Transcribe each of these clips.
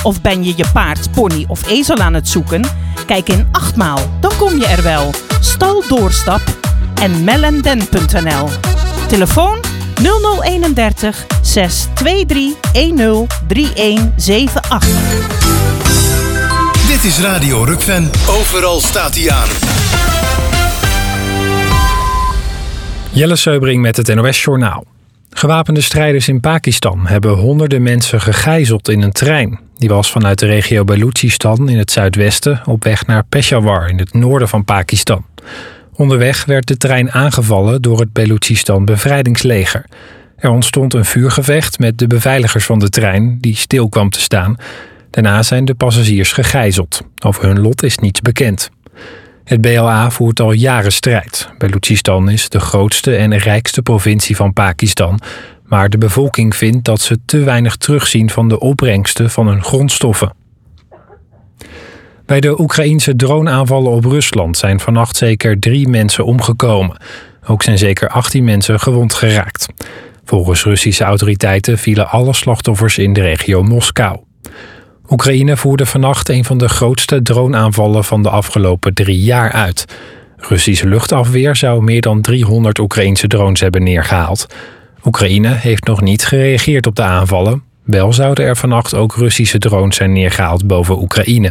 Of ben je je paard, pony of ezel aan het zoeken? Kijk in 8 maal, dan kom je er wel. Stal Doorstap en mellenden.nl. Telefoon 0031 623 103178. Dit is Radio Rukven. Overal staat hij aan. Jelle Seubring met het NOS Journaal. Gewapende strijders in Pakistan hebben honderden mensen gegijzeld in een trein. Die was vanuit de regio Balochistan in het zuidwesten op weg naar Peshawar in het noorden van Pakistan. Onderweg werd de trein aangevallen door het Balochistan bevrijdingsleger. Er ontstond een vuurgevecht met de beveiligers van de trein die stil kwam te staan. Daarna zijn de passagiers gegijzeld. Over hun lot is niets bekend. Het BLA voert al jaren strijd. Balochistan is de grootste en rijkste provincie van Pakistan. Maar de bevolking vindt dat ze te weinig terugzien van de opbrengsten van hun grondstoffen. Bij de Oekraïense droneaanvallen op Rusland zijn vannacht zeker 3 mensen omgekomen. Ook zijn zeker 18 mensen gewond geraakt. Volgens Russische autoriteiten vielen alle slachtoffers in de regio Moskou. Oekraïne voerde vannacht een van de grootste droneaanvallen van de afgelopen 3 jaar uit. Russische luchtafweer zou meer dan 300 Oekraïense drones hebben neergehaald. Oekraïne heeft nog niet gereageerd op de aanvallen. Wel zouden er vannacht ook Russische drones zijn neergehaald boven Oekraïne.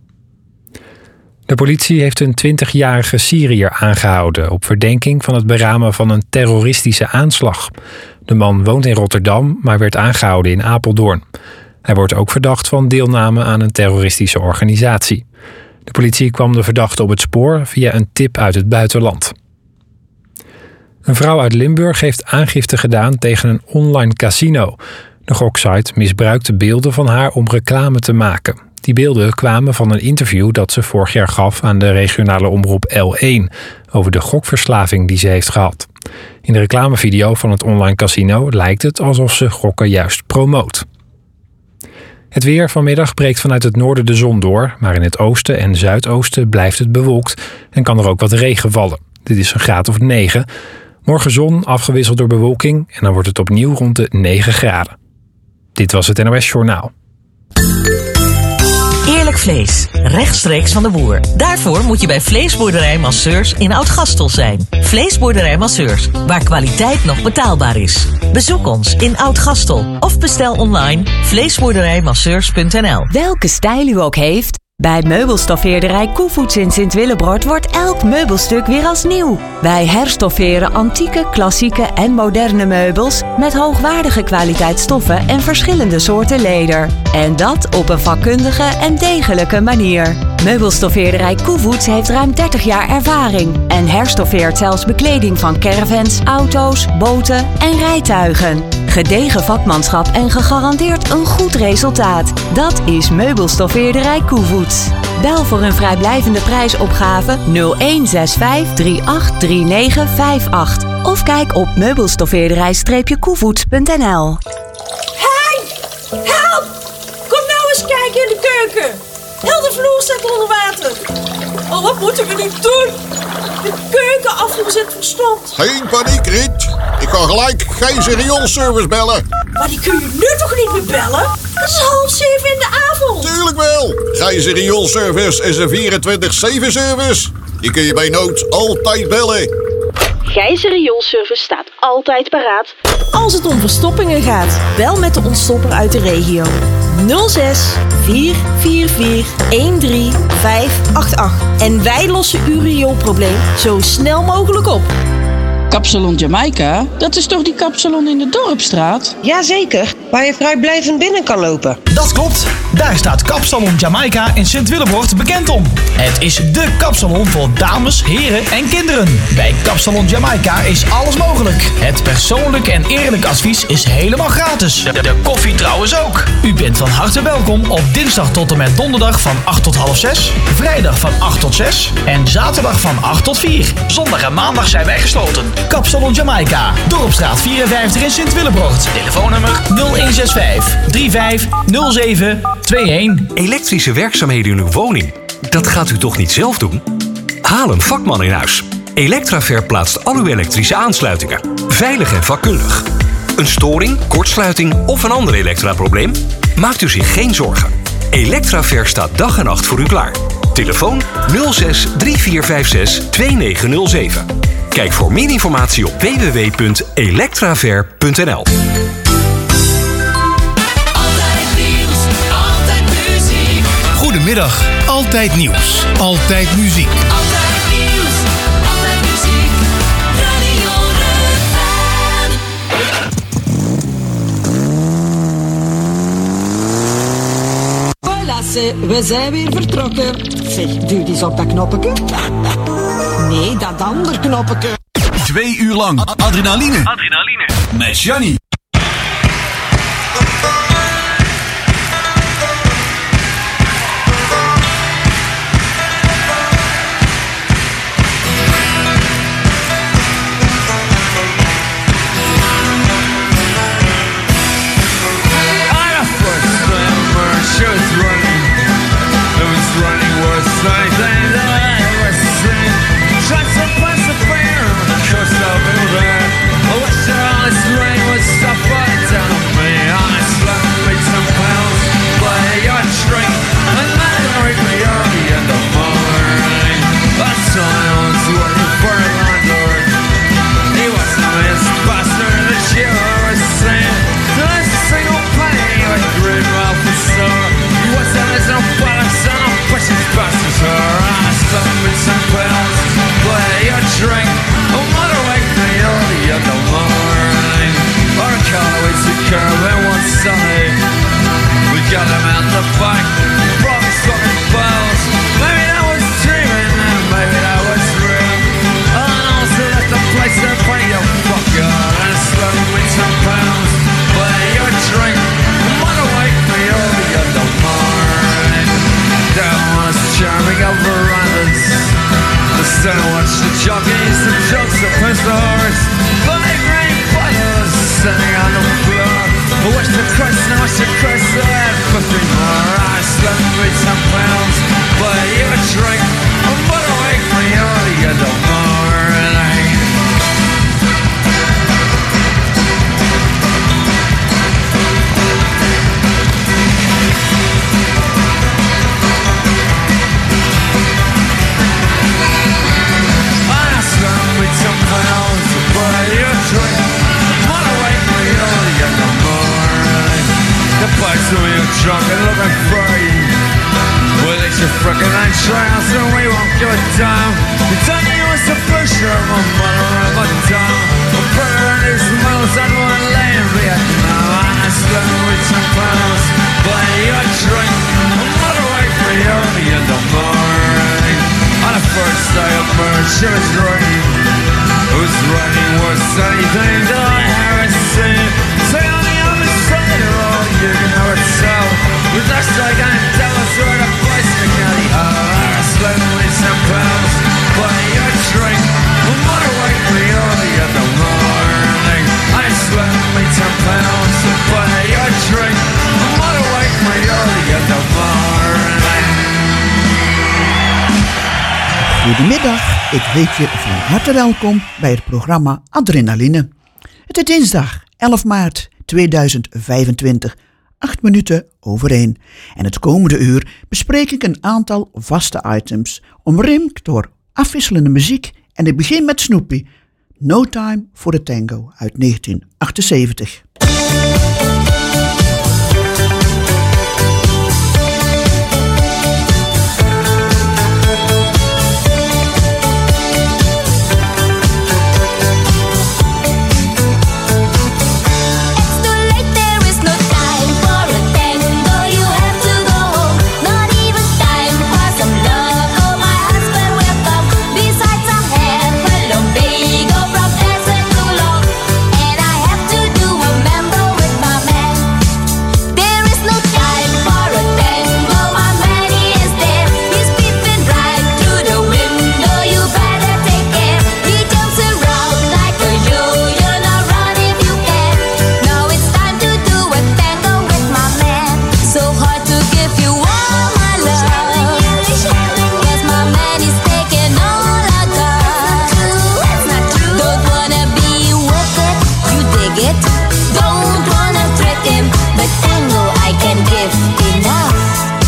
De politie heeft een 20-jarige Syriër aangehouden op verdenking van het beramen van een terroristische aanslag. De man woont in Rotterdam, maar werd aangehouden in Apeldoorn. Hij wordt ook verdacht van deelname aan een terroristische organisatie. De politie kwam de verdachte op het spoor via een tip uit het buitenland. Een vrouw uit Limburg heeft aangifte gedaan tegen een online casino. De goksite misbruikte beelden van haar om reclame te maken. Die beelden kwamen van een interview dat ze vorig jaar gaf aan de regionale omroep L1... over de gokverslaving die ze heeft gehad. In de reclamevideo van het online casino lijkt het alsof ze gokken juist promoot. Het weer vanmiddag breekt vanuit het noorden de zon door, maar in het oosten en zuidoosten blijft het bewolkt en kan er ook wat regen vallen. Dit is een graad of 9. Morgen zon, afgewisseld door bewolking en dan wordt het opnieuw rond de 9 graden. Dit was het NOS Journaal. Eerlijk vlees, rechtstreeks van de boer. Daarvoor moet je bij Vleesboerderij Masseurs in Oud-Gastel zijn. Vleesboerderij Masseurs, waar kwaliteit nog betaalbaar is. Bezoek ons in Oud-Gastel of bestel online vleesboerderijmasseurs.nl. Welke stijl u ook heeft, bij meubelstoffeerderij Koevoets in Sint-Willebroord wordt elk meubelstuk weer als nieuw. Wij herstofferen antieke, klassieke en moderne meubels met hoogwaardige kwaliteitsstoffen en verschillende soorten leder. En dat op een vakkundige en degelijke manier. Meubelstoffeerderij Koevoets heeft ruim 30 jaar ervaring en herstoffeert zelfs bekleding van caravans, auto's, boten en rijtuigen. Gedegen vakmanschap en gegarandeerd een goed resultaat. Dat is Meubelstoffeerderij Koevoets. Bel voor een vrijblijvende prijsopgave 0165 383958 of kijk op meubelstoffeerderij-koevoets.nl. Hey! Help! Kom nou eens kijken in de keuken. Heel de vloer staat onder water. Oh, wat moeten we nu doen? De keukenafvoer zit verstompt. Geen paniek, Riet. Ik kan gelijk Gijs Rioolservice bellen. Maar die kun je nu toch niet meer bellen? Het is 6:30 in de avond. Tuurlijk wel. Gijs Rioolservice is een 24/7 service. Die kun je bij nood altijd bellen. Gijs Rioolservice staat altijd paraat. Als het om verstoppingen gaat, bel met de ontstopper uit de regio. 06 444 13588. En wij lossen uw rioolprobleem zo snel mogelijk op. Kapsalon Jamaica, dat is toch die kapsalon in de Dorpstraat? Jazeker, waar je vrijblijvend binnen kan lopen. Dat klopt, daar staat Kapsalon Jamaica in Sint-Willebroord bekend om. Het is dé kapsalon voor dames, heren en kinderen. Bij Kapsalon Jamaica is alles mogelijk. Het persoonlijk en eerlijk advies is helemaal gratis. De koffie trouwens ook. U bent van harte welkom op dinsdag tot en met donderdag van 8 tot half 6, vrijdag van 8 tot 6 en zaterdag van 8 tot 4. Zondag en maandag zijn wij gesloten. Kapsalon Jamaica, Dorpstraat 54 in Sint-Willebroord. Telefoonnummer 0165 350721. Elektrische werkzaamheden in uw woning, dat gaat u toch niet zelf doen? Haal een vakman in huis. Elektraver plaatst al uw elektrische aansluitingen. Veilig en vakkundig. Een storing, kortsluiting of een ander elektraprobleem? Maakt u zich geen zorgen. Electraver staat dag en nacht voor u klaar. Telefoon 06 3456 2907. Kijk voor meer informatie op www.electraver.nl. Goedemiddag, altijd nieuws, altijd muziek. Altijd nieuws, altijd muziek. Radio Voilà, we zijn weer vertrokken. Zeg, duw eens op dat knoppetje. Nee, dat andere knoppetje. 2 uur lang adrenaline. Met Gianni. Goedemiddag, ik heet je van harte welkom bij het programma Adrenaline. Het is dinsdag 11 maart 2025, 8 minuten over 1. En het komende uur bespreek ik een aantal vaste items, omringd door afwisselende muziek en ik begin met Snoopy, No Time for the Tango uit 1978. Don't wanna trick him, but tango I can give enough.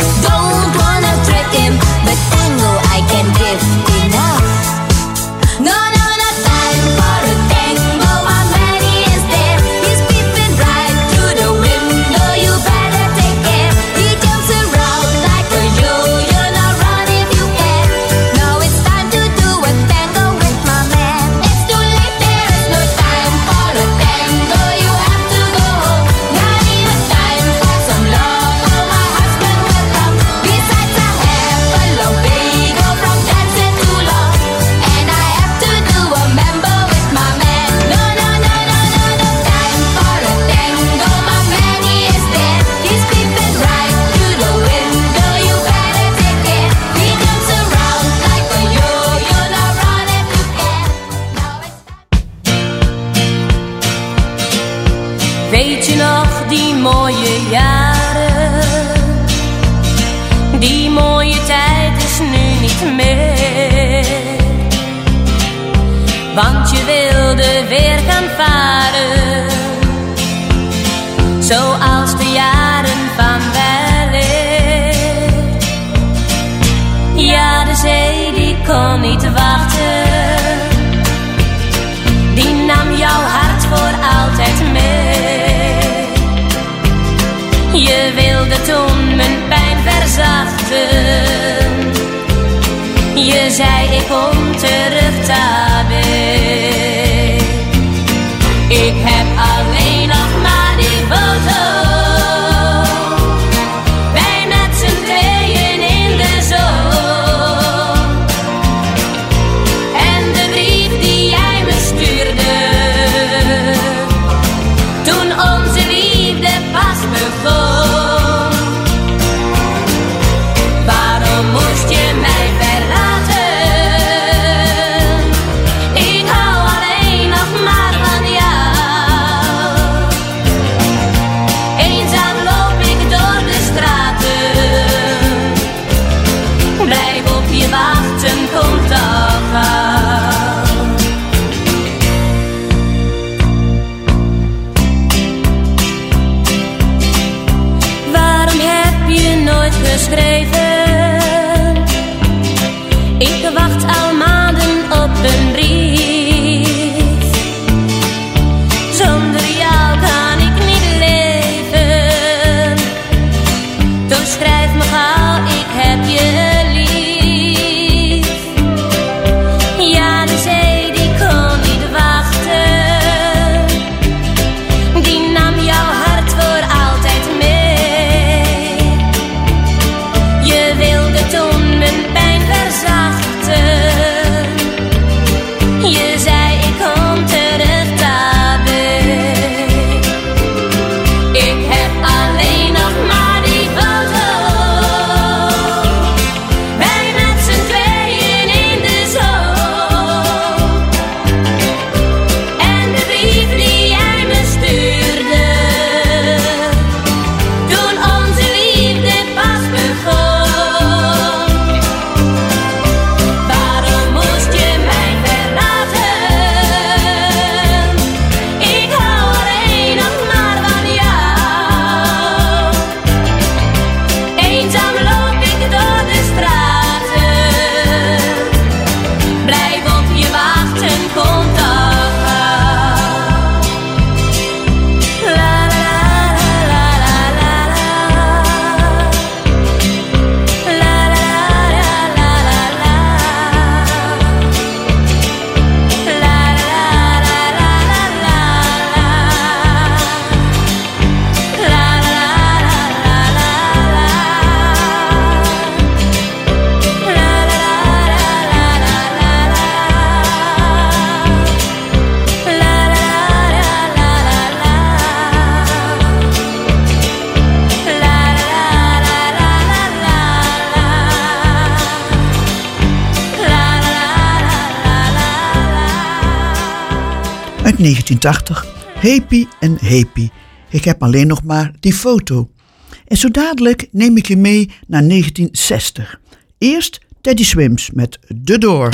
Don't wanna trick him, but tango I can give enough. No, no, no time for a tango. My man, he is there. He's peeping right through the window. You better take care. He jumps around like a yo-yo. Now run if you can. Now it's time to do a tango with my man. It's too late, there is no time for a tango. You have to go home. Now I need a time for some love. Oh, my husband will come. Besides, I have a long bingo from dancing too long. And I have to do a mambo with my man. No, no, no, no, no, no time for a tango. My man, he is there. He's peeping right through the window. You better take care. He jumps around like a yo-yo. Now run if you can. Now it's Weet je nog die mooie jaren? Die mooie tijd is nu niet meer. Want je wilde weer gaan varen, zoals de jaren van weleer. Ja, de zee die kon niet wachten. Die nam jouw hart voor altijd mee. Je wilde toen mijn pijn verzachten. Je zei ik kom terug, tabé. Ik heb alleen nog maar die foto. Wij met z'n tweeën in de zon. En de brief die jij me stuurde, toen onze liefde pas begon. Waarom moest je mij verlaten? Ik hou alleen nog maar van jou. Eenzaam loop ik door de straten. Blijf op je wachten, komt toch gauw. Waarom heb je nooit geschreven? Ik wacht al maanden op een brief. Zonder jou kan ik niet leven. Dus schrijf me gauw, ik heb je lief. Ja, de zee die kon niet wachten. Die nam jouw hart voor altijd mee. Je wilde toen mijn pijn verzachten. Je zei ik kom terug, tabé. Ik heb alleen nog maar die foto. Wij met z'n tweeën in de zon. En de brief die jij me stuurde, toen onze liefde pas begon. Waarom moest je mij verlaten? Ik hou alleen nog maar van jou. Eenzaam loop ik door de straten. Blijf op je wachten, komt toch gauw. La la la la la la la. La la la la la la. La la la la la la. La la la la la Uit 1980, Happy en Happy. Ik heb alleen nog maar die foto. En zo dadelijk neem ik je mee naar 1960. Eerst Teddy Swims met The Door.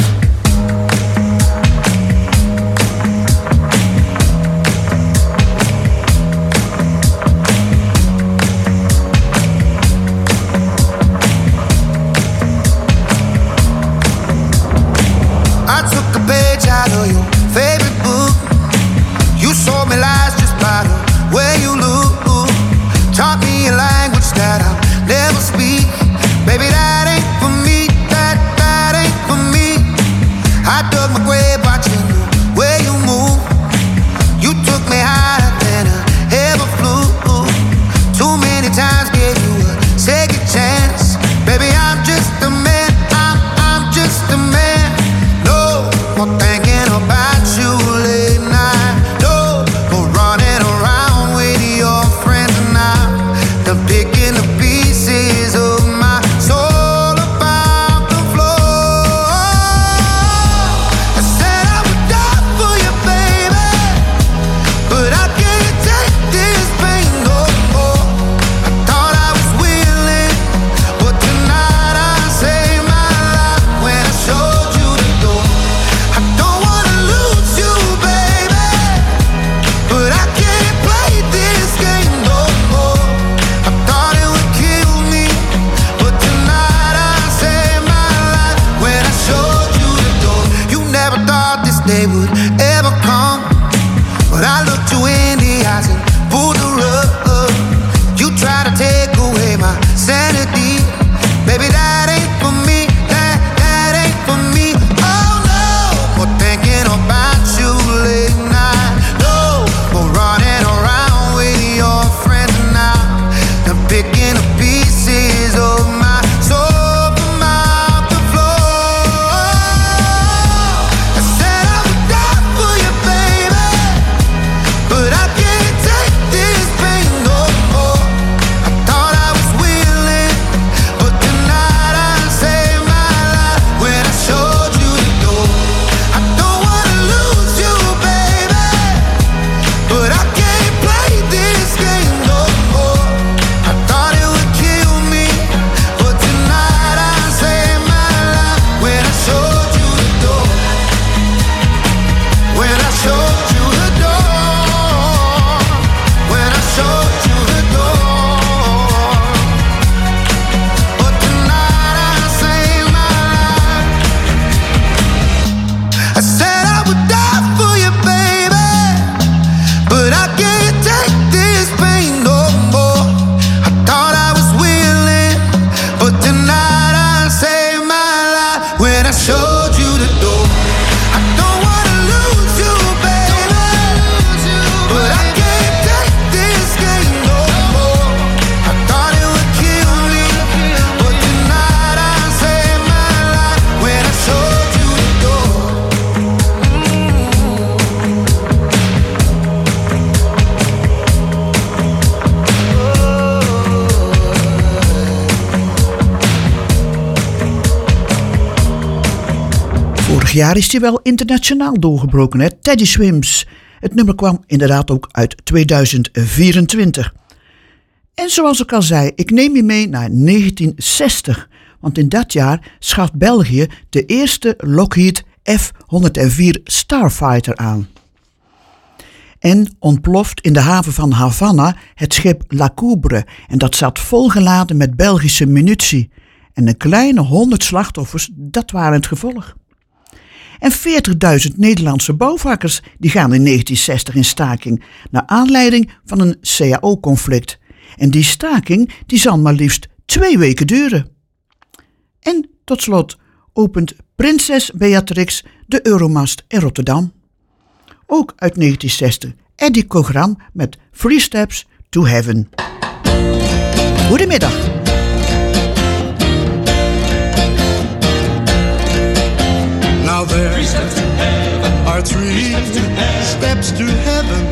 day would ever come. But I looked you in the eyes and pulled the rug. You try to take away my sanity. Baby, that ain't for me, that ain't for me. Oh no, for thinking about you late night. No, for running around with your friends now. And picking up pieces of my soul from out the floor. I said I would die for you, baby, but I can't take this pain no more. I thought I was willing, but tonight I saved my life when I showed you the door. I don't wanna lose you, baby, but I can't play this game no more. I thought it would kill me, but tonight I saved my life when I showed you the door. When I showed you the door. When I showed you the door. But tonight I saved my life. I said I would die for you, baby, but I can't take this pain no more. I thought I was willing, but tonight I saved my life when I showed you the door. I don't wanna lose you, baby, but I can't take this game no more. I thought it would kill me, but tonight I saved my life when I showed you the door. Vorig jaar is hij wel internationaal doorgebroken, hè? Teddy Swims. Het nummer kwam inderdaad ook uit 2024. En zoals ik al zei, ik neem je mee naar 1960. Want in dat jaar schaft België de eerste Lockheed F-104 Starfighter aan. En ontploft in de haven van Havana het schip La Coubre. En dat zat volgeladen met Belgische munitie. En een kleine 100 slachtoffers, dat waren het gevolg. En 40.000 Nederlandse bouwvakkers die gaan in 1960 in staking, naar aanleiding van een CAO-conflict. En die staking die zal maar liefst 2 weken duren. En tot slot opent Prinses Beatrix de Euromast in Rotterdam. Ook uit 1960 Eddie Cogram met 3 Steps to Heaven. Goedemiddag. Now there are 3 steps to heaven.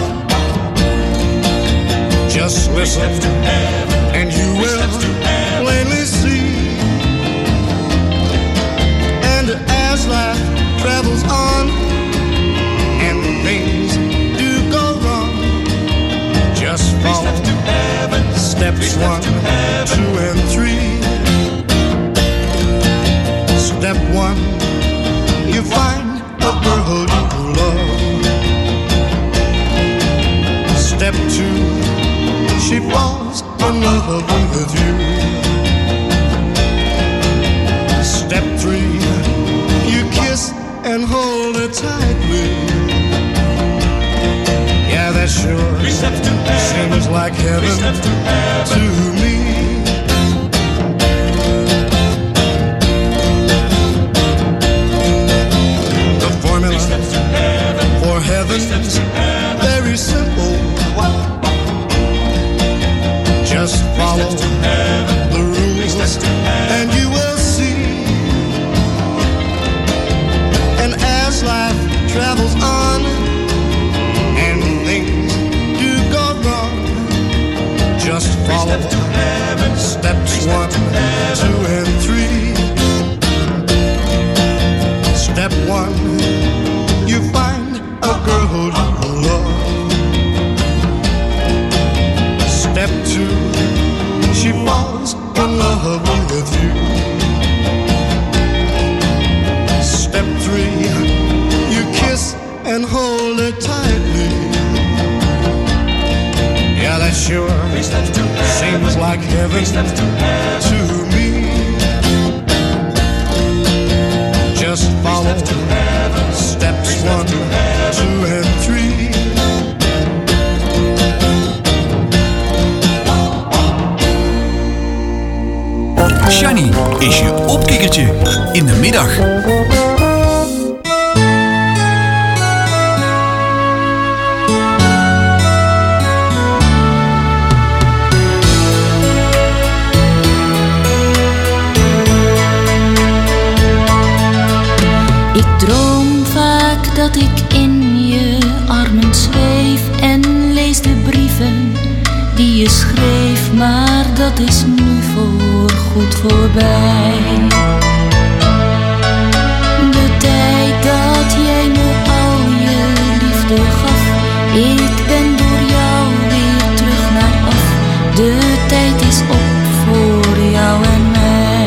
Just listen and you will plainly see. And as life travels on and things do go wrong, just follow steps 1, 2, and 3. Step 1, you find a girl you love. Step 2, she falls in love with you. Step 3, you kiss and hold her tightly. Yeah, that sure seems like heaven to me. For heaven's very simple. Just follow the rules and you will see. And as life travels on and things do go wrong, just follow steps 1, 2, and 3. Step 1, you find a girl you love. Step 2, she falls in love with you. Step 3, you kiss and hold her tightly. Yeah, that sure seems like heaven to me. Just follow steps 1, Shani is je opkikkertje in de middag. Ik droom vaak dat ik in je armen zweef en lees de brieven die je schreef, maar dat is nu voorgoed voorbij. De tijd dat jij me al je liefde gaf, ik ben door jou weer terug naar af. De tijd is op voor jou en mij.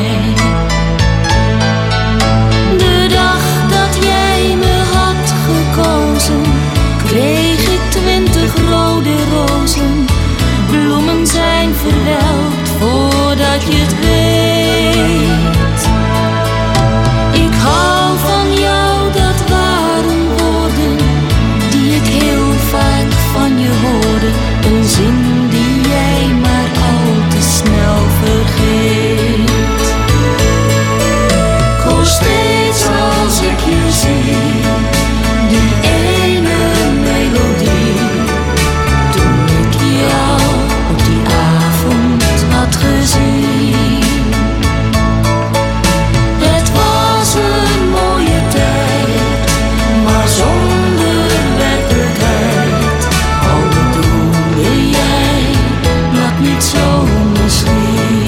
De dag dat jij me had gekozen, kreeg ik 20 rode rozen. Bloemen zijn verwelkt voordat je het weet. Ik hou van jou, dat waren woorden die ik heel vaak van je hoorde. Een zin die jij maar al te snel vergeet. Ik hoor steeds als ik je zie, die ene melodie. Toen ik jou op die avond had gezien. Het was een mooie tijd, maar zonder werkelijkheid. Al bedoelde jij dat niet zo misschien.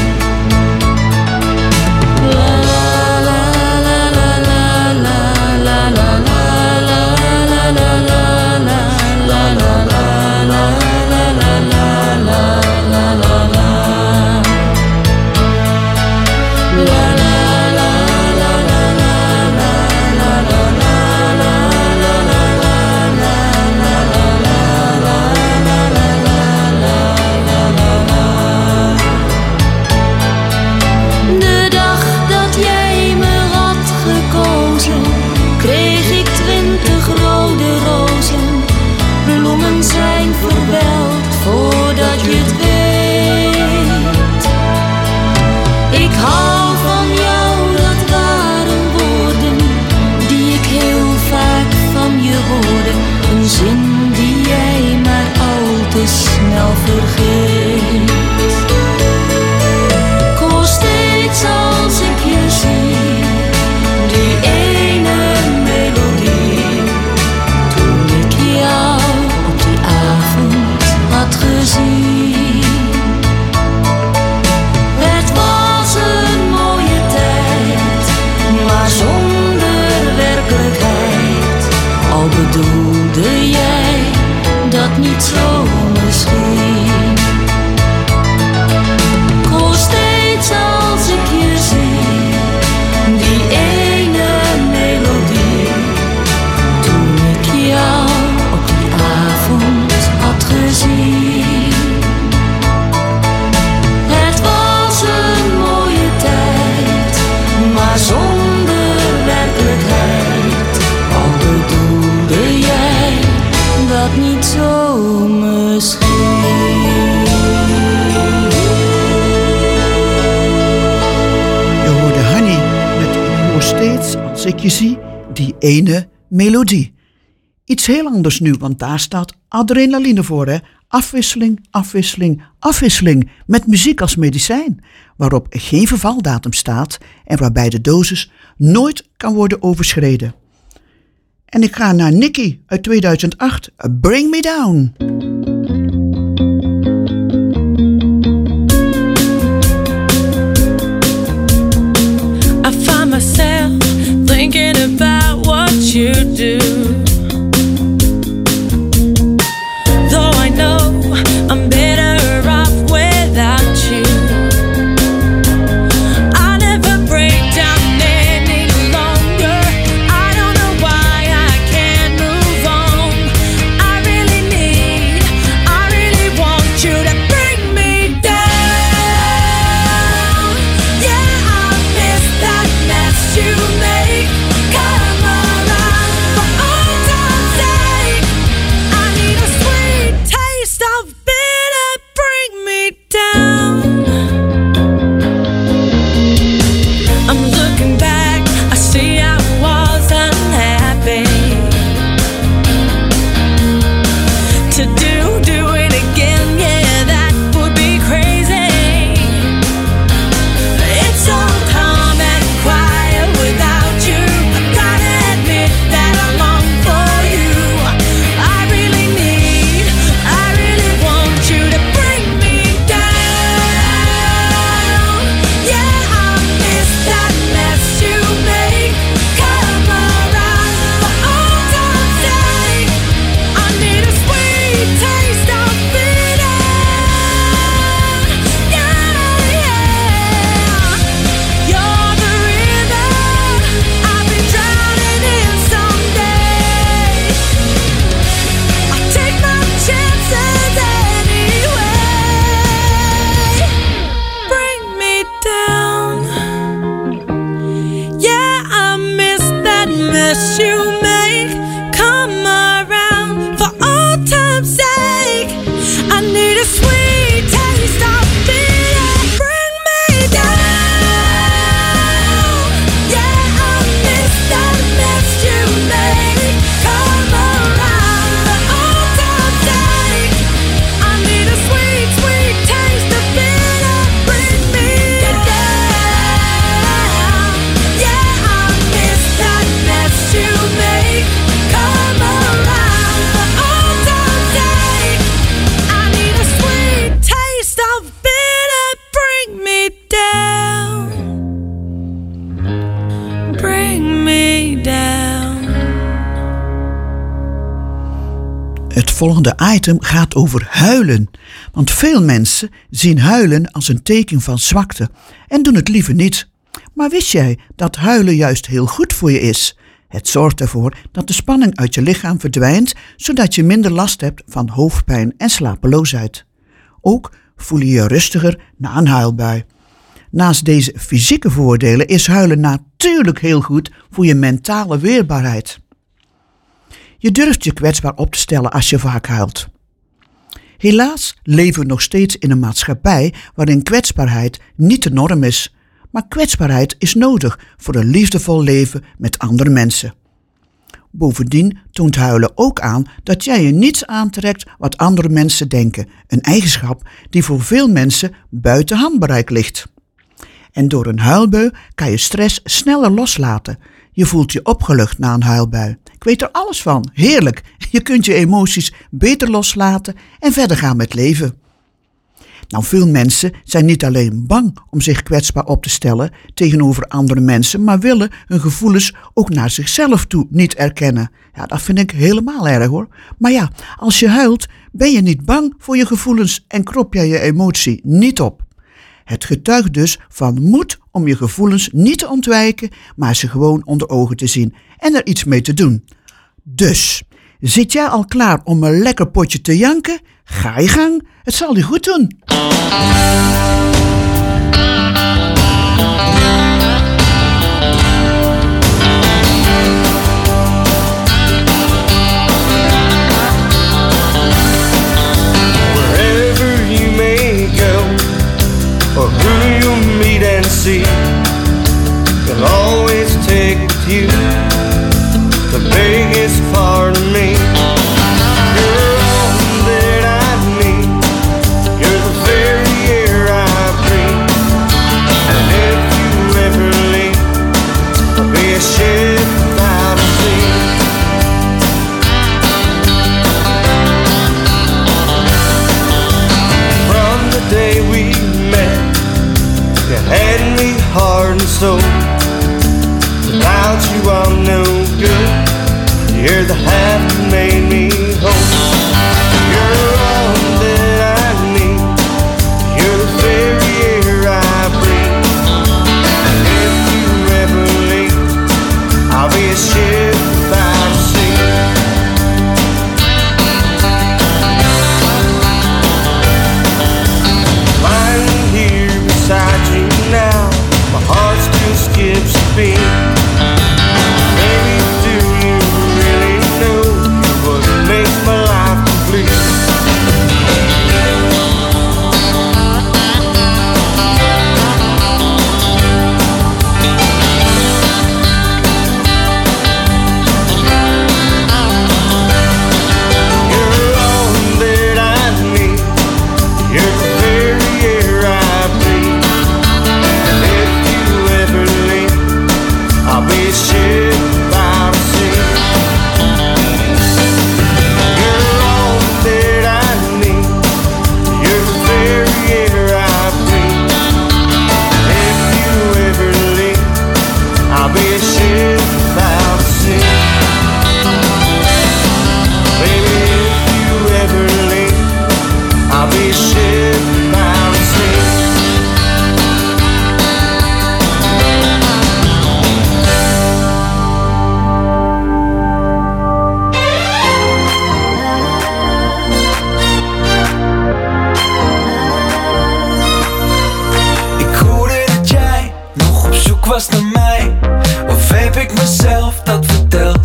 La la la la la la la la la la la la la la De dag dat jij me had gekozen, kreeg ik 20 rode rozen. Bloemen zijn verwelkt voordat je het weet. Ik hou van jou, dat waren woorden die ik heel vaak van je hoorde. Een zin die jij maar al te snel vergeet. Ik hoor steeds als ik je zie, die ene melodie. Toen ik jou op die avond had gezien. Het was een mooie tijd, maar zonder werkelijkheid. Al bedoelde jij dat niet zo misschien. Ik hoor steeds als ik je zie, die ene melodie. Toen ik jou op die avond had gezien. Het was een mooie tijd, maar zonder werkelijkheid. Al bedoelde jij dat niet zo misschien. Je hoorde Hanny met Ik hoor steeds als ik je zie, die ene melodie. Iets heel anders nu, want daar staat adrenaline voor, hè? Afwisseling, afwisseling, afwisseling met muziek als medicijn, waarop geen vervaldatum staat en waarbij de dosis nooit kan worden overschreden. En ik ga naar Nicky uit 2008, Bring Me Down. I find myself thinking about what you do. Though I know I'm better off without you. I never break down any longer. I don't know why I can't move on. I really want you to bring me down. Yeah, I miss that mess you make. Come around. mess you make come around for old time's sake. I need a sweet taste of bitter, bring me down. Yeah, I miss that mess you make come around for old time's sake. I need a sweet, sweet taste of bitter, bring me down. Yeah, I miss that mess you make come around for old time's sake. I need a sweet taste of bitter, bring me down. Bring me down. Het volgende item gaat over huilen. Want veel mensen zien huilen als een teken van zwakte en doen het liever niet. Maar wist jij dat huilen juist heel goed voor je is? Het zorgt ervoor dat de spanning uit je lichaam verdwijnt, zodat je minder last hebt van hoofdpijn en slapeloosheid. Ook voel je je rustiger na een huilbui. Naast deze fysieke voordelen is huilen natuurlijk heel goed voor je mentale weerbaarheid. Je durft je kwetsbaar op te stellen als je vaak huilt. Helaas leven we nog steeds in een maatschappij waarin kwetsbaarheid niet de norm is. Maar kwetsbaarheid is nodig voor een liefdevol leven met andere mensen. Bovendien toont huilen ook aan dat jij je niets aantrekt wat andere mensen denken. Een eigenschap die voor veel mensen buiten handbereik ligt. En door een huilbui kan je stress sneller loslaten. Je voelt je opgelucht na een huilbui. Ik weet er alles van. Heerlijk. Je kunt je emoties beter loslaten en verder gaan met leven. Nou, veel mensen zijn niet alleen bang om zich kwetsbaar op te stellen tegenover andere mensen, maar willen hun gevoelens ook naar zichzelf toe niet erkennen. Ja, dat vind ik helemaal erg hoor. Maar ja, als je huilt, ben je niet bang voor je gevoelens en krop jij je emotie niet op. Het getuigt dus van moed om je gevoelens niet te ontwijken, maar ze gewoon onder ogen te zien en er iets mee te doen. Dus, zit jij al klaar om een lekker potje te janken? Ga je gang, het zal je goed doen. Wherever you may go, or who you meet and see, you'll always take with you the biggest part of me. You're all that I need. You're the very air I breathe. And if you ever leave, I'll be a ship without a sea. From the day we met, you had me heart and soul. Without you I'm no good. You're the half that made me whole. You're all that I need. You're the very air I breathe. And if you ever leave, I'll be a ship without a sea. Lying here beside you now, my heart still skips a beat. Baby, do you really know what makes my life complete? You're all that I need. You're the very air I breathe. And if you ever leave, I'll be a ship without a sea. You're all that I need. You're the very air I breathe. And if you ever leave, I'll be a ship without a sea. Baby, if you ever leave, I'll be a ship without a sea. Ik hoorde dat jij nog op zoek was naar mij. Of heb ik mezelf dat verteld?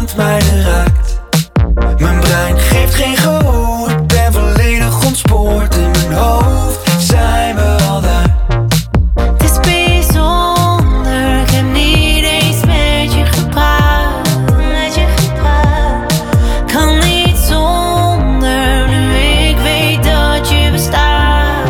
niemand mij raakt. Mijn brein geeft geen gehoor, ik ben volledig ontspoord. In mijn hoofd zijn we al daar. Het is bijzonder, ik heb niet eens met je gepraat. Kan niet zonder, nu ik weet dat je bestaat.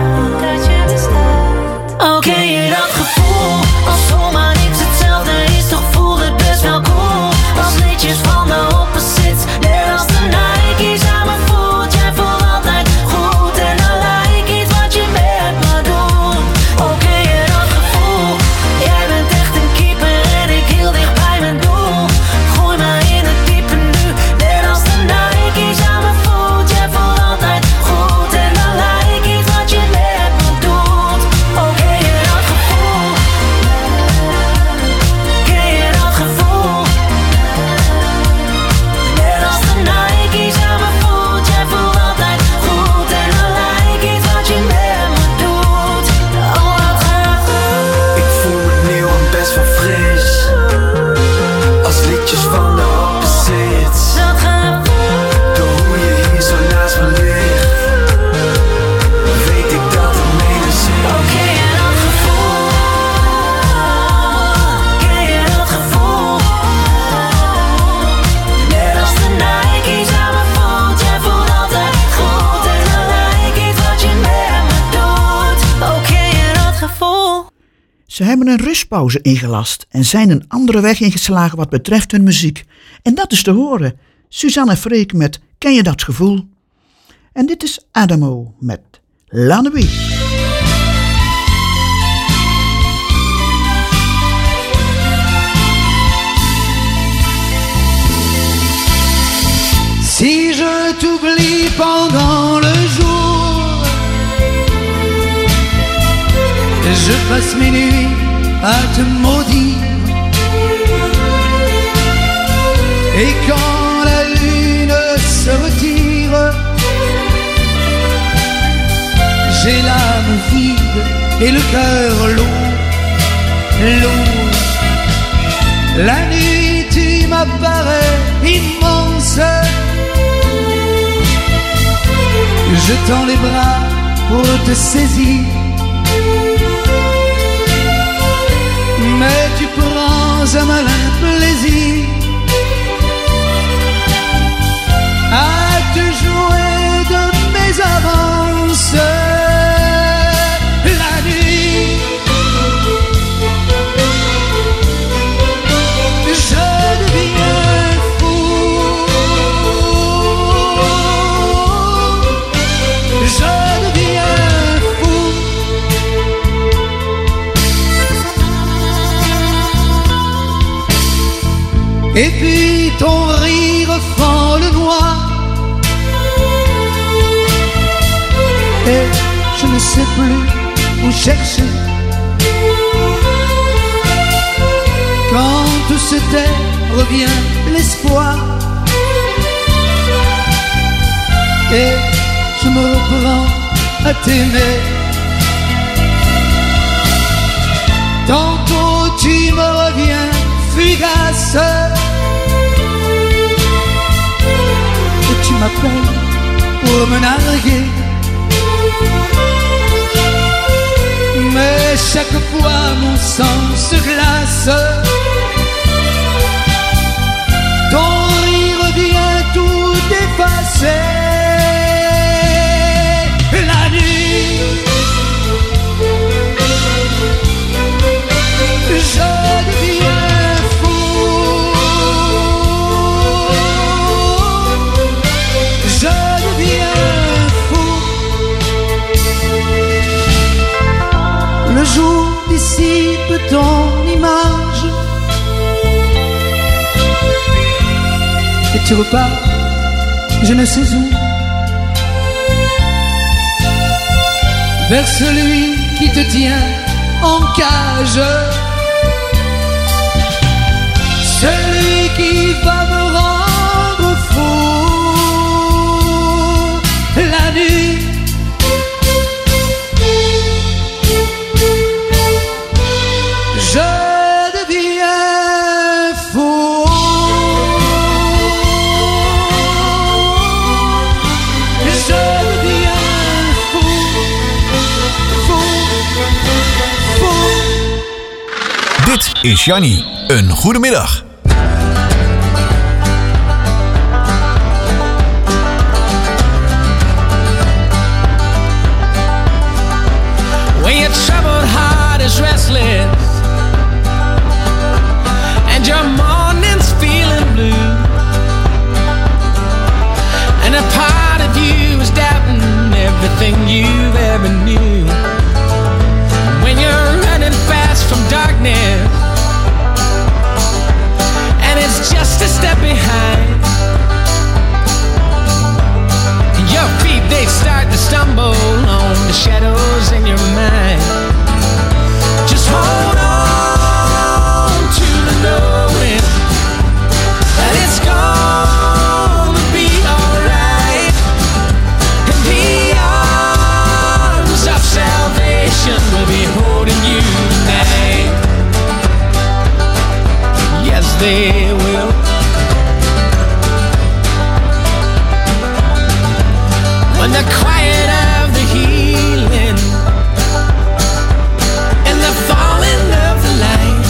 Oh, ken je dat gevoel? Als zomaar niks hetzelfde is, toch voelt het best wel cool. Als liedjes van de opposites, net als de Nike's aan me voelt. Jij voelt altijd goed en dan lijkt iets wat je met me doet. Oh, ken je dat gevoel? Jij bent echt een keeper en ik heel dicht bij mijn doel. Gooi me in het diepe nu, net als de Nike's aan me voelt. Jij voelt altijd goed en dan lijkt iets wat je met me doet. Oh, ken je dat gevoel? Ken je dat gevoel? Net als de Nike's aan me voelt. Jij voelt altijd goed en dan lijkt iets wat je met me doet. Oh, dat gaat goed. Ik voel me nieuw en best wel fris. Als liedjes van de opposites. Dat gaat goed. Door hoe je hier zo naast me ligt, weet ik dat het menens is. Oh, ken je dat gevoel? Ken je dat gevoel? Net als de Nike's aan me voelt. Jij voelt altijd goed en dan lijkt iets wat je met me doet. Oh, ken je dat gevoel? Ze hebben een rustpauze ingelast en zijn een andere weg ingeslagen wat betreft hun muziek. En dat is te horen. Suzanne Freek met Ken je dat gevoel? En dit is Adamo met La Nuit. Si je t'oublie pendant le jour, je passe mes nuits à te maudire. Et quand la lune se retire, j'ai l'âme vide et le cœur lourd, lourd. La nuit tu m'apparais immense, je tends les bras pour te saisir, mais tu prends un malin plaisir à te jouer de mes avances. La nuit, je deviens fou, je deviens fou. Et puis ton rire fend le noir, et je ne sais plus où chercher. Quand tout se tait, revient l'espoir, et je me reprends à t'aimer. Tantôt tu me reviens fugace, et tu m'appelles pour me narguer. Mais chaque fois mon sang se glace, ton rire vient tout effacer. La nuit, je deviens fou, je deviens fou. Le jour dissipe ton image et tu repars, je ne sais où, vers celui qui te tient en cage, celui qui va me rendre fou. La nuit, je deviens fou. is Jannie. Een goedemiddag. When your troubled heart is restless and your morning's feeling blue, and a part of you is doubting everything you ever knew. When you're running fast from darkness and it's just a step behind, your feet, they start to stumble on the shadows in your mind. Just hold on to the knowing that it's gonna be alright. And the arms of salvation will be holding you tonight. Yes, they will. When the quiet of the healing and the falling of the light,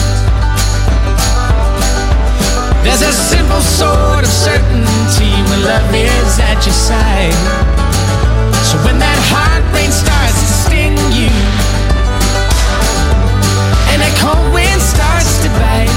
there's a simple sort of certainty when love is at your side. So when that heartbreak starts to sting you and that cold wind starts to bite,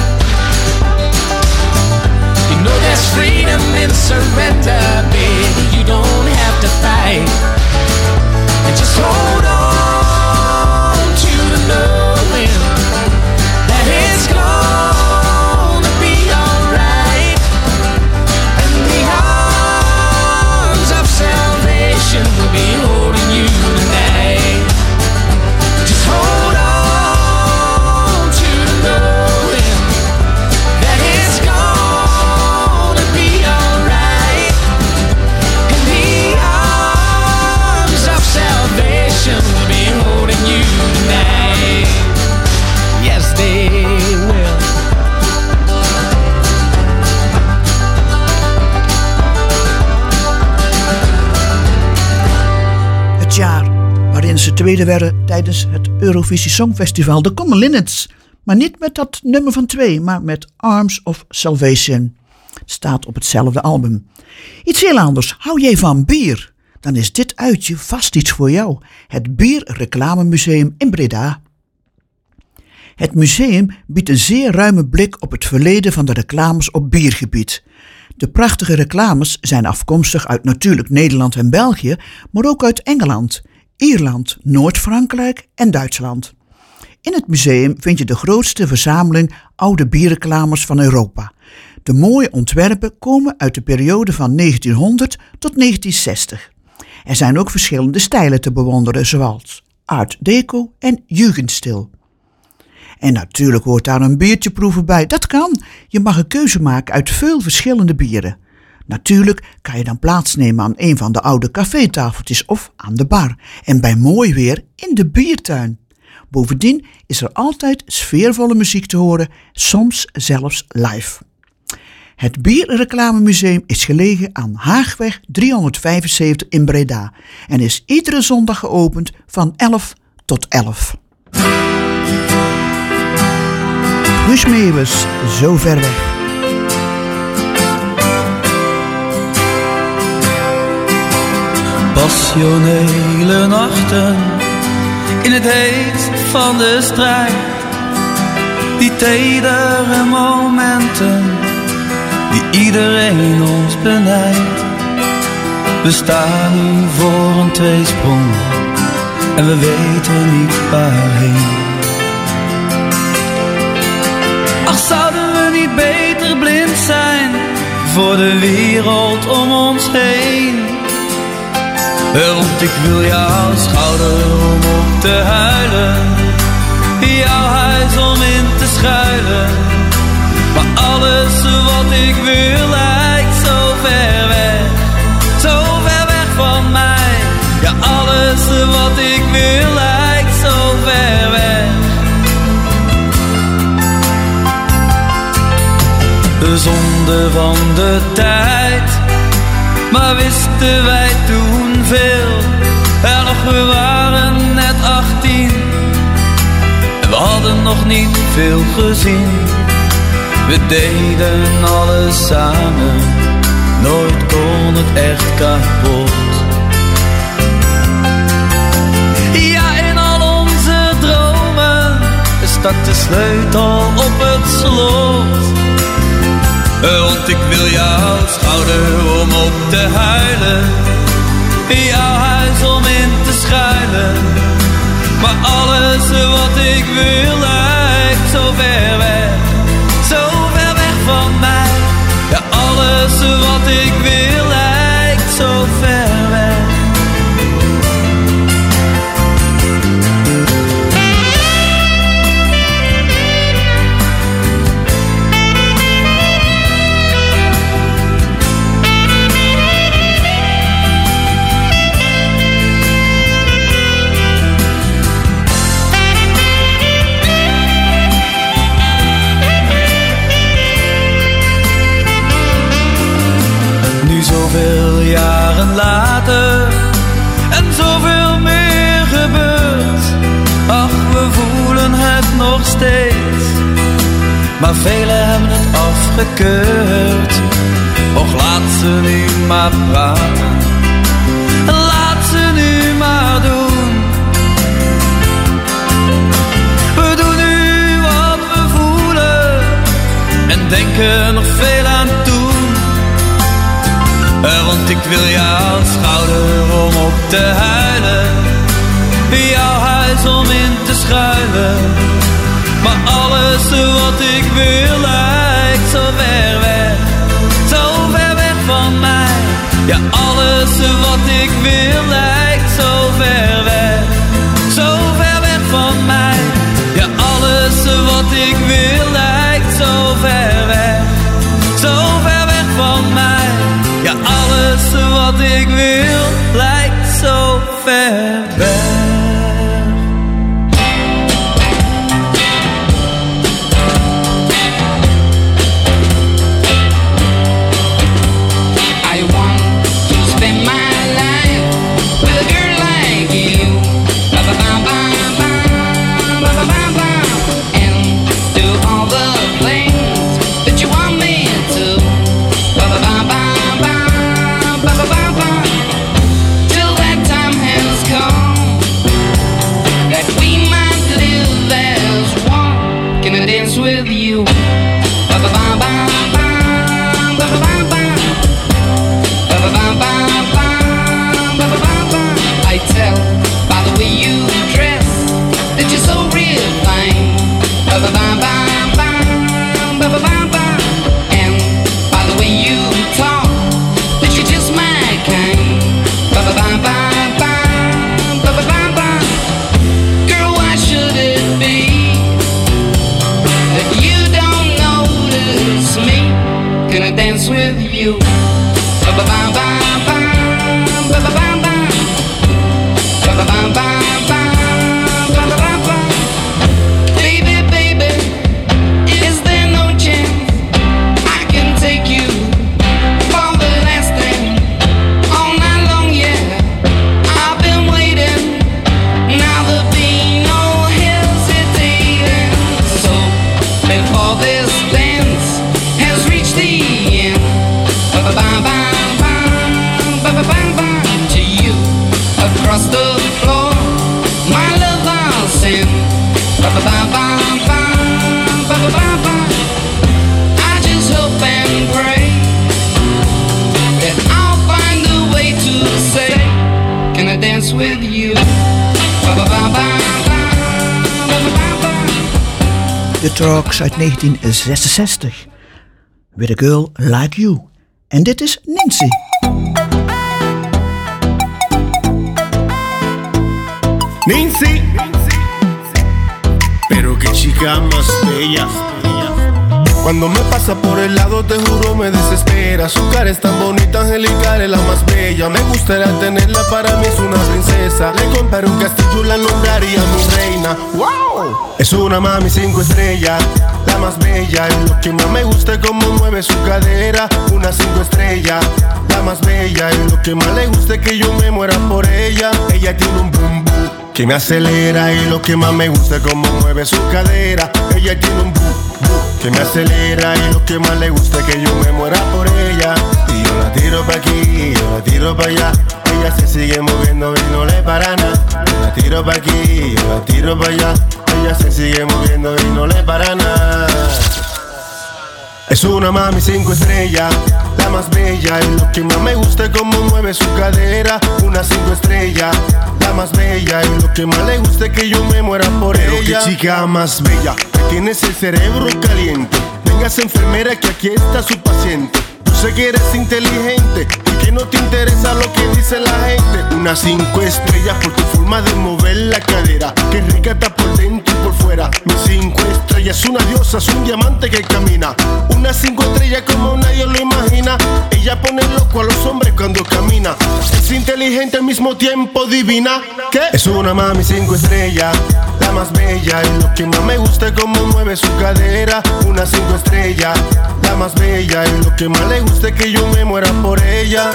you know there's freedom in surrender, baby. You don't have to fight. And just hold on to the knowing that it's gonna be alright. And the arms of salvation will be holding you tonight. Just hold on to the knowing that it's gonna be alright. And the arms of salvation will be holding you tonight. Yes, they will. Het jaar waarin ze tweede werden tijdens het Eurovisie Songfestival, de Common Linnets. Maar niet met dat nummer van 2, maar met Arms of Salvation. Het staat op hetzelfde album. Iets heel anders. Hou jij van bier? Dan is dit uitje vast iets voor jou. Het Bierreclamemuseum in Breda. Het museum biedt een zeer ruime blik op het verleden van de reclames op biergebied. De prachtige reclames zijn afkomstig uit natuurlijk Nederland en België, maar ook uit Engeland, Ierland, Noord-Frankrijk en Duitsland. In het museum vind je de grootste verzameling oude bierreclames van Europa. De mooie ontwerpen komen uit de periode van 1900 tot 1960. Er zijn ook verschillende stijlen te bewonderen, zoals Art Deco en Jugendstil. En natuurlijk hoort daar een biertje proeven bij. Dat kan. Je mag een keuze maken uit veel verschillende bieren. Natuurlijk kan je dan plaatsnemen aan een van de oude cafétafeltjes of aan de bar. En bij mooi weer in de biertuin. Bovendien is er altijd sfeervolle muziek te horen, soms zelfs live. Het Bierreclamemuseum is gelegen aan Haagweg 375 in Breda en is iedere zondag geopend van 11 tot 11. Guus Meeuwis, Zo ver weg. Passionele nachten in het heet van de strijd. Die tedere momenten die iedereen ons benijdt. We staan nu voor een tweesprong en we weten niet waarheen. Ach, zouden we niet beter blind zijn voor de wereld om ons heen? Want ik wil jouw schouder om op te huilen, jouw huis om in te schuilen. Maar alles wat ik wil lijkt zo ver weg van mij. Ja, alles wat ik wil lijkt zo ver weg. De zonde van de tijd, maar wisten wij toen veel. Ja, nog we waren net 18 en we hadden hadden nog niet veel gezien. We deden alles samen, nooit kon het echt kapot. Ja, in al onze dromen staat de sleutel op het slot. Want ik wil jouw schouder om op te huilen, jouw huis om in te schuilen. Maar alles wat ik wil lijkt zo ver weg, zo ver weg van mij. Ja, alles wat ik wil lijkt zo ver weg. Nu zoveel jaren later en zoveel meer gebeurt. Ach, we voelen het nog steeds, maar velen hebben het afgekeurd. Och, laat ze nu maar praten, laat ze nu maar doen. We doen nu wat we voelen en denken nog veel aan toen. Want ik wil jouw schouder om op te huilen, jouw huis om in te schuilen. Maar alles wat ik wil lijkt zo ver weg, zo ver weg van mij. Ja, alles wat ik wil lijkt zo ver weg, zo ver weg van mij. Ja, alles wat ik wil lijkt zo ver weg, zo ver weg van mij. Ja, alles wat ik wil lijkt zo ver weg. I want to spend my life with a girl like you. Ba ba ba ba ba ba ba ba ba, and do all the things that you want me to. Ba ba ba ba. Till that time has come, that we might live as one. Can I dance with you? Ba ba ba ba ba ba ba ba ba ba ba ba ba ba ba ba. I tell by the way you dress that you're so real fine. Ba ba ba ba ba ba ba ba ba, and by the way you talk that you're just my kind. Ba ba ba ba ba ba ba ba ba. Girl, why should it be that you don't notice me? Can I dance with you? Ba ba ba ba ba ba ba ba ba ba ba ba ba ba ba ba ba. Baby, baby, is there no chance I can take you for the last thing all night long? Yeah, I've been waiting. Now there'll be no hesitating. So before this dance has reached the end, ba ba ba ba ba ba ba ba, to you across the floor, my love I'll send. Ba ba ba ba ba ba ba ba ba. I just hope and pray that I'll find a way to say, can I dance with you? Ba ba ba ba ba ba ba ba. The Trucks uit 1966. With a Girl Like You. En dit is Nancy. Nancy, pero qué chica más bella. Cuando me pasa por el lado te juro me desespera. Su cara es tan bonita, angelical, es la más bella. Me gustaría tenerla, para mí es una princesa. Le compraré un castillo, la nombraría mi reina. ¡Wow! Es una mami 5 estrellas, la más bella. Y lo que más me gusta es cómo mueve su cadera. Una 5 estrellas, la más bella. Y lo que más le gusta es que yo me muera por ella. Ella tiene un boom boom que me acelera y lo que más me gusta es cómo mueve su cadera. Ella tiene un que me acelera y lo que más le gusta es que yo me muera por ella. Y yo la tiro pa' aquí, yo la tiro pa' allá. Ella se sigue moviendo y no le para nada. La tiro pa' aquí, yo la tiro pa' allá. Ella se sigue moviendo y no le para nada. Es una mami 5 estrellas, la más bella. Y lo que más me gusta es cómo mueve su cadera. Una 5 estrellas, la más bella. Y lo que más le gusta es que yo me muera por ella. Pero qué chica más bella, que tienes el cerebro caliente. Véngase enfermera que aquí está su paciente. Yo sé que eres inteligente y que no te interesa lo que dice la gente. Una 5 estrellas por tu forma de mover la cadera. Que rica está por dentro y por fuera. Mi 5 estrellas es una diosa, es un diamante que camina. Una 5 estrellas como nadie lo imagina. Ella pone loco a los hombres cuando camina. Es inteligente al mismo tiempo divina. ¿Qué? Es una mami 5 estrellas, la más bella. Y lo que más me gusta es cómo mueve su cadera. Una 5 estrellas, la más bella. Y lo que más le gusta es que yo me muera por ella.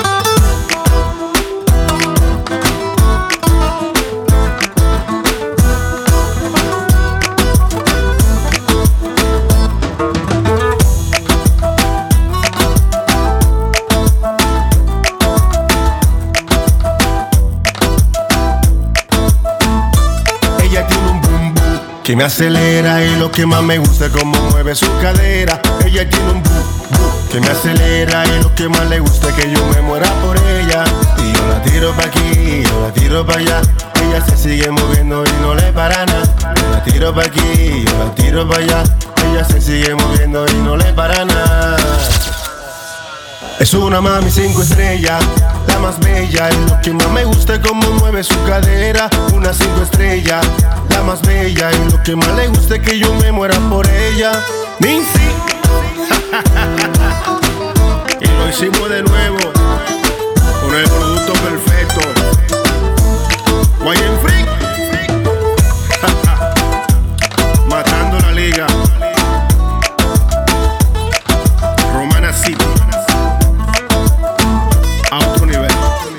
Que me acelera y lo que más me gusta es cómo mueve su cadera. Ella tiene un que me acelera y lo que más le gusta es que yo me muera por ella. Y yo la tiro pa' aquí, yo la tiro pa' allá. Ella se sigue moviendo y no le para nada. Yo la tiro pa' aquí, yo la tiro pa' allá. Ella se sigue moviendo y no le para nada. Es una mami 5 estrellas, la más bella. Y lo que más me gusta es cómo mueve su cadera. Una 5 estrellas, la más bella. Y lo que más le gusta es que yo me muera por ella. Nincy. Y lo hicimos de nuevo con el producto perfecto. Guayen Freak. Matando la liga. Romana City. A otro nivel.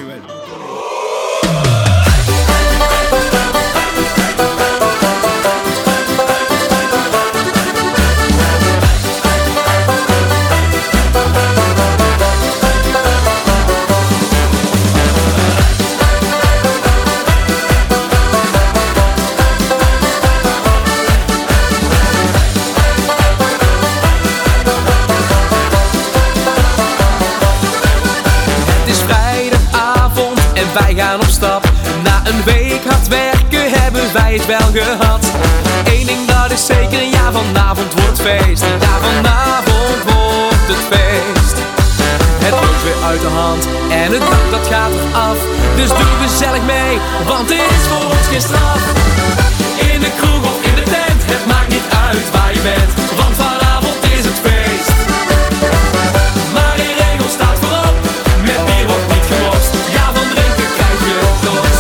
Wij gaan op stap. Na een week hard werken hebben wij het wel gehad. Eén ding dat is zeker, ja, vanavond wordt feest. Ja, vanavond wordt het feest. Het loopt weer uit de hand en het dak dat gaat eraf. Dus doe gezellig mee, want dit is voor ons geen straf. In de kroeg of in de tent, het maakt niet uit waar je bent. Want vanavond is het feest. Maar in regel staat voorop, met bier wordt niet gelost. Ja, van drinken krijg je dorst.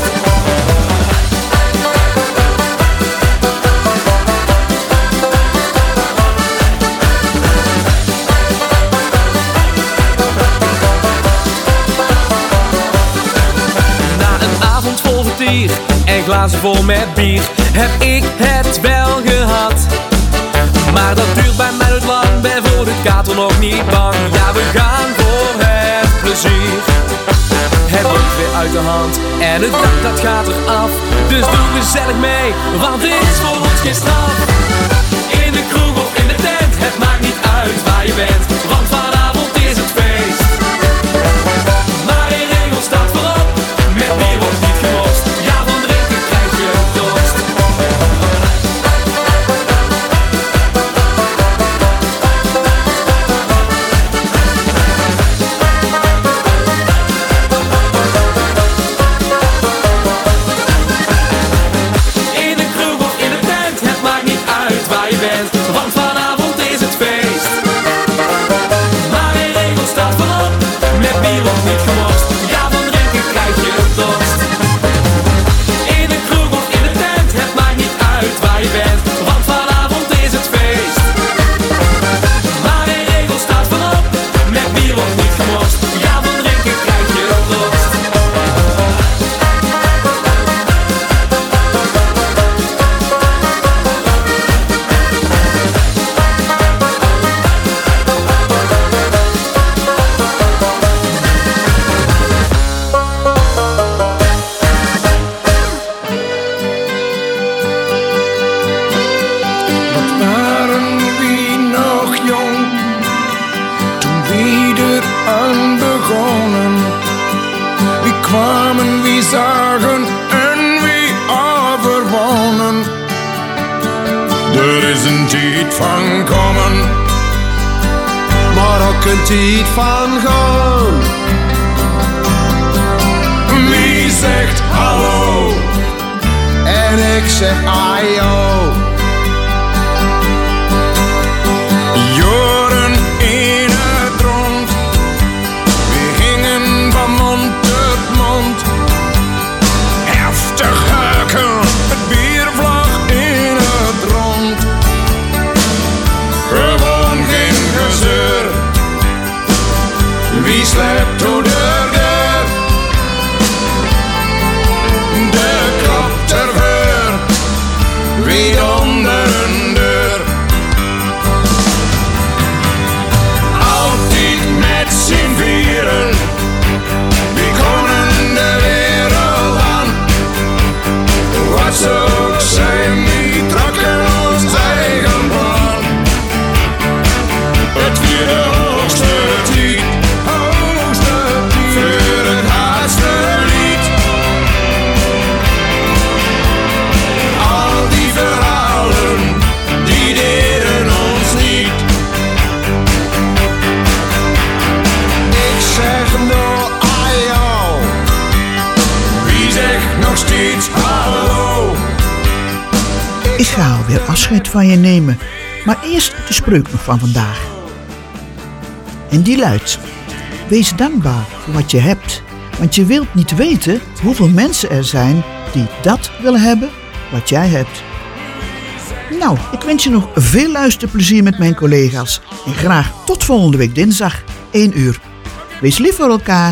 Na een avond vol vertier en glazen vol met bier heb ik het wel gehad. Maar dat duurt bij mij nooit lang, ben voor de kater nog niet bang. Ja, we gaan voor het plezier. Het loopt weer uit de hand en het dak dat gaat eraf. Dus doe gezellig mee, want dit is voor ons geen straf. In de kroeg of in de tent, het maakt niet uit waar je bent. Want vanavond is het feest. Maar in regel staat voorop, met bier wordt niet gelost. Ja, van drinken krijg je dorst. In de kroeg of in de tent, het maakt niet uit waar je bent. Want vanavond is het feest. van komen, maar ook een tijd van gaan. Wie zegt hallo en ik zeg ajo. Joren in het rond, we gingen van mond tot mond. Heftig haken, het bier vlag in het rond. Gewoon geen gezeur, wie slept door de deur? De klap terveur, wie onder een deur. Altijd met z'n vieren, wie konden de wereld aan. Wat ze ook zijn, die trokken ons eigen plan. Het vierde hoogste tijd, voor het hardste lied. Al die verhalen, die deden ons niet. Ik zeg nou ajo, wie zegt nog steeds hallo? Ik ga alweer afscheid van je nemen, maar eerst de spreuk nog van vandaag. En die luidt: wees dankbaar voor wat je hebt, want je wilt niet weten hoeveel mensen er zijn die dat willen hebben wat jij hebt. Nou, ik wens je nog veel luisterplezier met mijn collega's en graag tot volgende week dinsdag, 1 uur. Wees lief voor elkaar.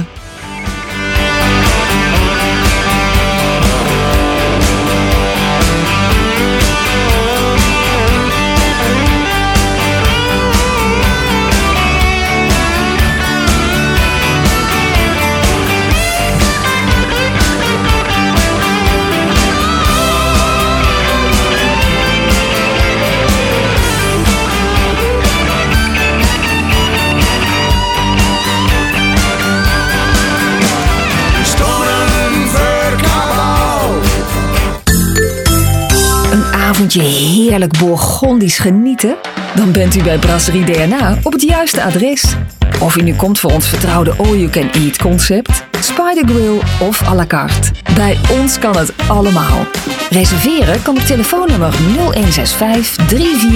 Avondje heerlijk Bourgondisch genieten? Dan bent u bij Brasserie DNA op het juiste adres. Of u nu komt voor ons vertrouwde all-you-can-eat concept, Spider Grill of à la carte. Bij ons kan het allemaal. Reserveren kan op telefoonnummer 0165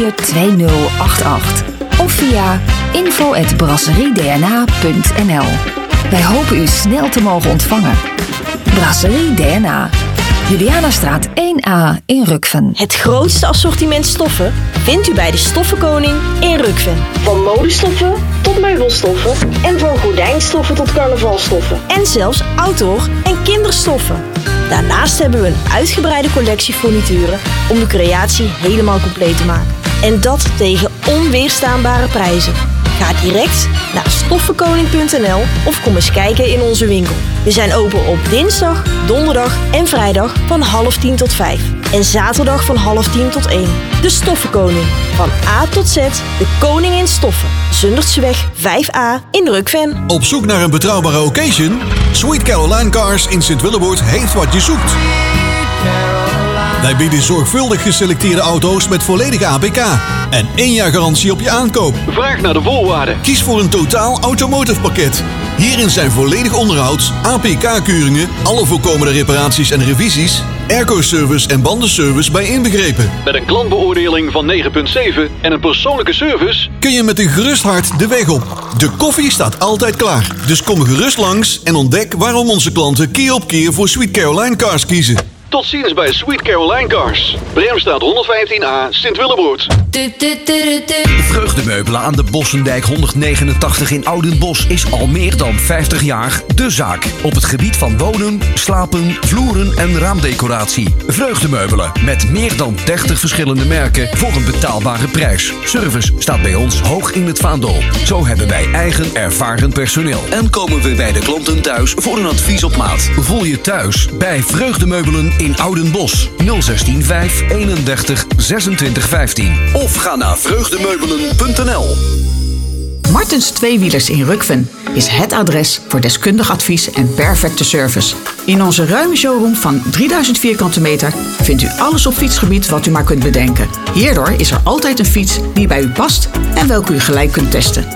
342088 of via info@brasseriedna.nl. Wij hopen u snel te mogen ontvangen. Brasserie DNA. Julianastraat 1A in Rukven. Het grootste assortiment stoffen vindt u bij de Stoffenkoning in Rukven. Van modestoffen tot meubelstoffen en van gordijnstoffen tot carnavalstoffen. En zelfs outdoor- en kinderstoffen. Daarnaast hebben we een uitgebreide collectie furnituren om de creatie helemaal compleet te maken. En dat tegen onweerstaanbare prijzen. Ga direct naar stoffenkoning.nl of kom eens kijken in onze winkel. We zijn open op dinsdag, donderdag en vrijdag van 9:30 tot 5. En zaterdag van 9:30 tot 1. De Stoffenkoning. Van A tot Z, de koning in stoffen. Zundertseweg 5A in Rukven. Op zoek naar een betrouwbare occasion? Sweet Caroline Cars in Sint-Willeboord heeft wat je zoekt. Wij bieden zorgvuldig geselecteerde auto's met volledige APK en 1 jaar garantie op je aankoop. Vraag naar de voorwaarden. Kies voor een totaal automotive pakket. Hierin zijn volledig onderhoud, APK-keuringen, alle voorkomende reparaties en revisies, airco-service en bandenservice bij inbegrepen. Met een klantbeoordeling van 9,7 en een persoonlijke service kun je met een gerust hart de weg op. De koffie staat altijd klaar. Dus kom gerust langs en ontdek waarom onze klanten keer op keer voor Sweet Caroline Cars kiezen. Tot ziens bij Sweet Caroline Cars. Bremstraat 115A, Sint-Willeboord. Vreugdemeubelen aan de Bossendijk 189 in Oudenbosch is al meer dan 50 jaar de zaak. Op het gebied van wonen, slapen, vloeren en raamdecoratie. Vreugdemeubelen met meer dan 30 verschillende merken voor een betaalbare prijs. Service staat bij ons hoog in het vaandel. Zo hebben wij eigen ervaren personeel. En komen we bij de klanten thuis voor een advies op maat. Voel je thuis bij Vreugdemeubelen in Oudenbosch. 016 5 31 26 15. Of ga naar vreugdemeubelen.nl. Martens Tweewielers in Rukven is het adres voor deskundig advies en perfecte service. In onze ruime showroom van 3000 vierkante meter vindt u alles op fietsgebied wat u maar kunt bedenken. Hierdoor is er altijd een fiets die bij u past en welke u gelijk kunt testen.